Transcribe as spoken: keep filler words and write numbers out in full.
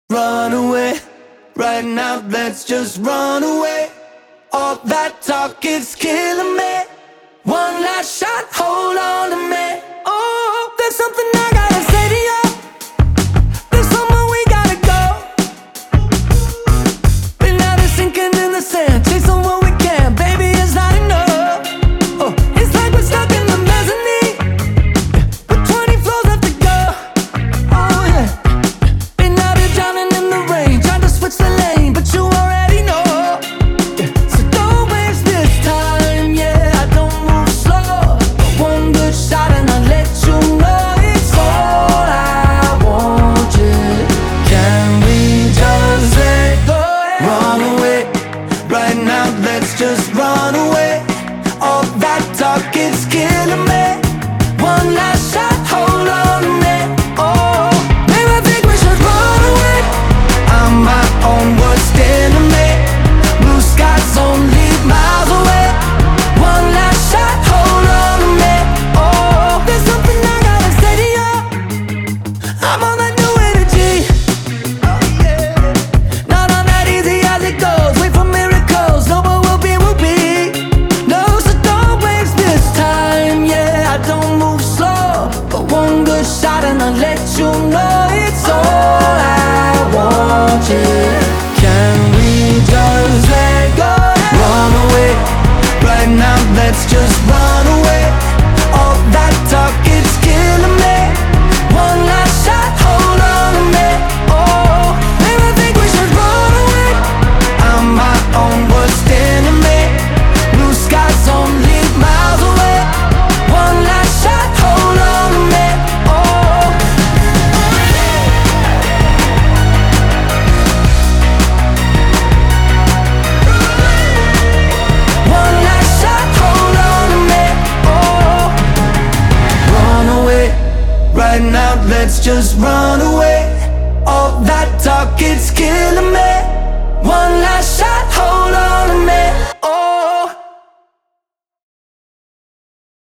Run away, right now, let's just run away. All that talk is killing me. One last shot, hold on to me. Oh, there's something I gotta say to you. There's somewhere we gotta go. Been out of sinking in the sand, chasing what we can, baby, it's not enough. Oh, it's like we're stuck in the mezzanine, with twenty floors left to go. Oh yeah, been out here drowning in the rain, trying to switch the lane, but you already know. Yeah. So don't waste this time, yeah, I don't move slow. One good shot and I'll let you know it's all I want, yeah. Can we just let go? Run away, right now, let's just run away. All that talk, it's killing me. One last shot, hold on to me. Oh, maybe I think we should run away. I'm my own worst enemy. Blue skies only miles away. One last shot, hold on to me. Oh, there's something I gotta say to you. I'm on that new energy. Oh yeah, not on that easy as it goes. Wait for miracles, no, but we'll be, we'll be. No, so don't waste this time, yeah, I don't move slow. But one good shot and I'll let you know it's all I want, yeah. Can we just let go? Run away, right now, let's just run away. All that talk, it's killing me. One last shot, hold on to me. Oh, maybe I think we should run away. I'm my own worst enemy. Blue skies only miles away. One last shot, hold on to me. Oh, one last shot, hold on to me. Oh, run away, right now, let's just run away. All that talk, it's killing me.